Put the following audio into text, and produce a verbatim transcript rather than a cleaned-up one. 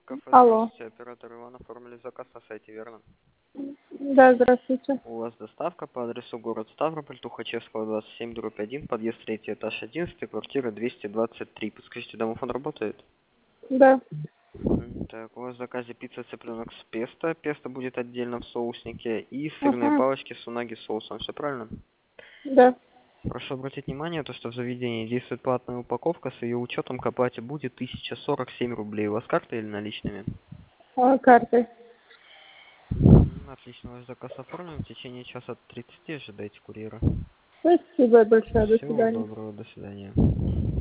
кафе, Алло. здравствуйте, оператор Иван, оформили заказ на сайте, верно? Да, здравствуйте. У вас доставка по адресу город Ставрополь, Тухачевского, двадцать семь, дробь один, подъезд третий этаж, одиннадцать, квартира двести двадцать три. Подскажите, домофон работает? Да, М, Так, у вас в заказе пицца цыпленок с песто, песто будет отдельно в соуснике, и сырные ага, палочки с унаги соусом, все правильно? да. Прошу обратить внимание, то, что в заведении действует платная упаковка, с ее учетом к оплате будет тысяча сорок семь рублей. У вас карта или наличными? А, картой. М, Отлично, ваш заказ оформлен. В течение часа тридцати ожидайте курьера. Спасибо большое. До Всего свидания. доброго, до свидания.